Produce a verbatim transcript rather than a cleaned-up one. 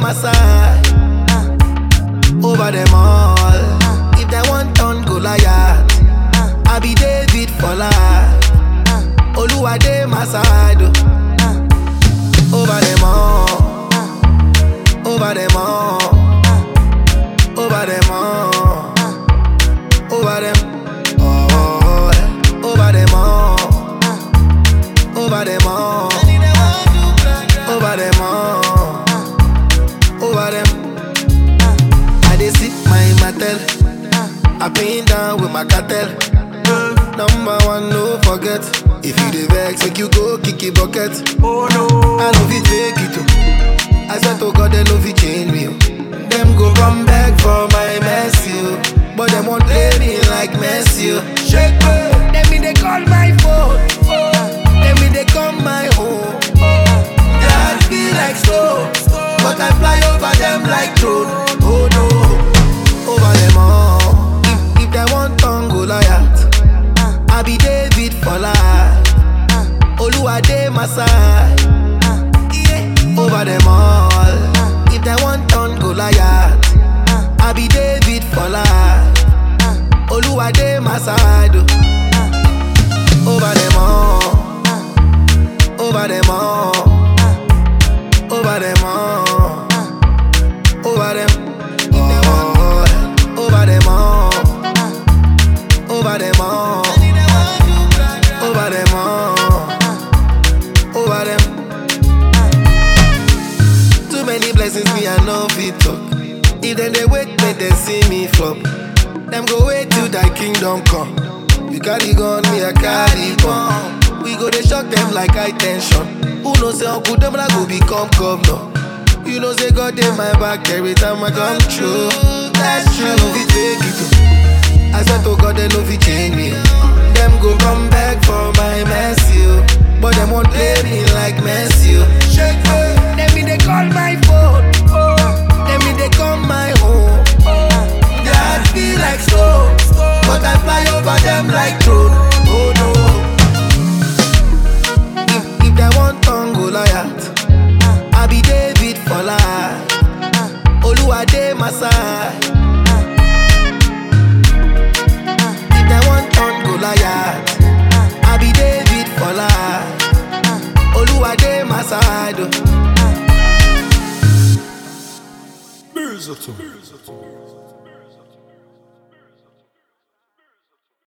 my side. Over them all. If they want turn Goliath, I be David for life. Oluwa dey my side. oh. Over them all. Over them all. Over them all. Over them all. Over them all. Over them all. Over them all. Over them. I dey sip my matel. I been down with my cartel. Number one, no forget. If you dey vex, make you go kick it bucket. Oh no, I know fit fake it too. I swear to God, they know fit change me. Oh. Them go come back for my mess, you. But them won't play me like Messi. Oh. Shake me, let me they call my phone. Let me they come my home. That feel like slow, but I fly over them like drone. Oh no, over them all. If, if they want turn Goliath, I be David for life. Oluwa dey my side. Over them all. If they want turn Goliath, I be David for life. Oluwa dey my side. Over them all. Over them all. Over them all. Over them all. Over them all. Over them all. Over them all. Over them. Too many blessings me I no fit talk. If then they wait, make them see me flop. Them go wait till thy kingdom come. You carry gun, me I carry bomb. We go they shock them like high tension. Who knows say Uncle Demola go become governor. You know say God in my back every time I come true. That's true. I know fit fake it too. I swear to God they know fit change me. Them go come back for my messy, oh. But them won't play me like Messi. Oh. Shake me, let me they call my phone. Let me they come my home. That feel like slow, but I fly over them like drone. Oh no. If, if they want turn Goliath, I be David for life. Oluwa dey my side. If they want turn Goliath, I be David for life. Oluwa dey my side. Music.